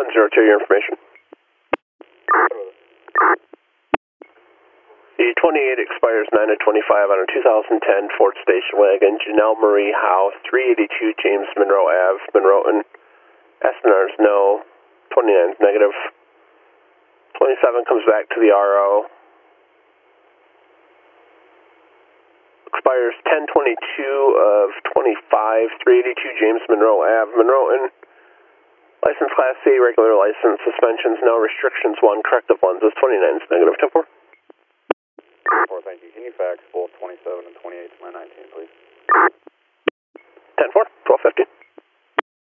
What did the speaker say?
102, your information. The 28 expires 9 of 25 on a 2010 Ford station wagon, Janelle Marie Howe, 382 James Monroe Ave, Monroeton. SNR's no, 29's negative. 27 comes back to the RO. Expires 10/22 of 25, 382 James Monroe Ave, Monroeton. License Class C, regular license, suspensions, no restrictions, 1, corrective lenses, 29's negative. 10-4. 10-4, thank you. Can you fax both 27 and 28 to my 19, please? 10-4, 1250.